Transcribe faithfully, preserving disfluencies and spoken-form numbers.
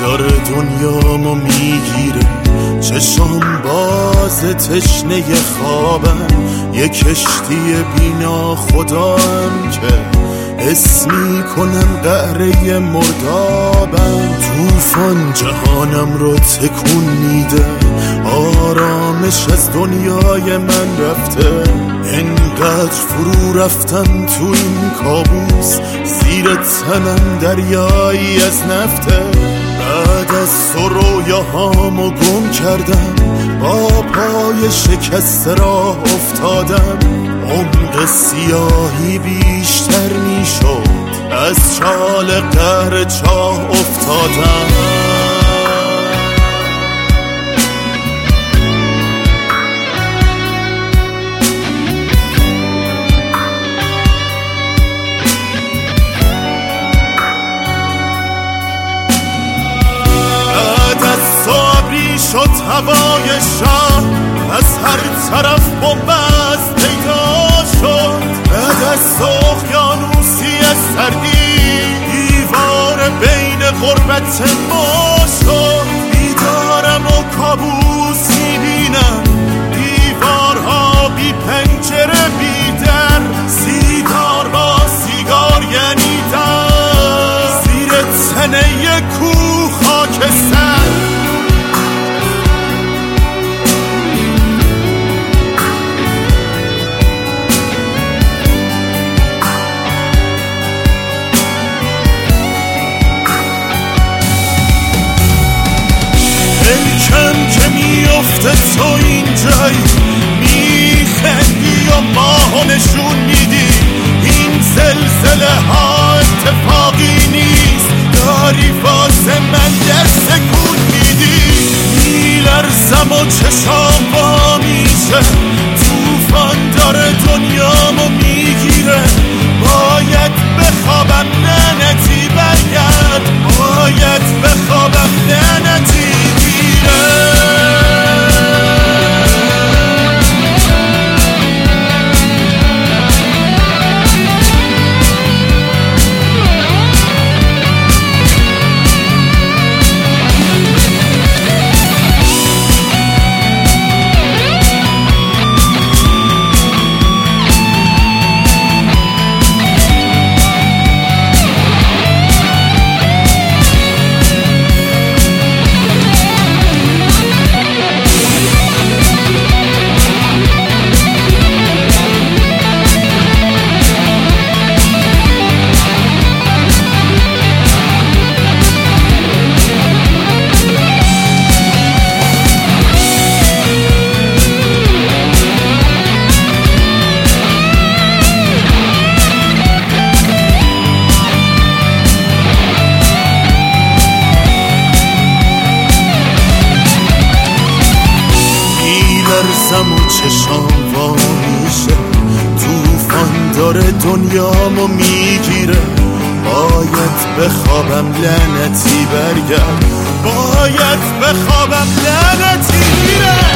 داره دنیامو میگیره، چشم باز تشنه خوابم، یه کشتی بینا خدام که حس میکنم قهره مردابم. توفان جهانم رو تکون میده، آرامش از دنیای من رفته. انقدر فرو رفتم تو این کابوس، زیر تنم دریایی از نفته. بعد از تو رویاهامو گم کردم، با پای شکسته راه افتادم. عمق سیاهی بیشتر میشد، از چال قهر چاه افتادم. شد هوای شهر، از هر طرف بنبست پیدا شد. بعد از اقیانوسی سردی، دیوار بین غربت ما شد. بیدارم و کابوس میبینم، دیوارها بی پنجره بی در، سیگار با سیگار یعنی در، زیر تنه کوه خاکستر. کم که میفته تو اینجایی، میخندی و ماهو نشون میدی. این زلزله ها اتفاقی نیست، داری واسه من دست تکون میدی. میلرزم و چشام وا میشه، توفان داره دنیامو میگیره. باید بخوابم لعنتی برگرد، باید بخوابم لعنتی میلرزم و چشام وا میشه، توفان داره دنیامو میگیره. باید بخوابم لعنتی برگرد، باید بخوابم لعنتی میره.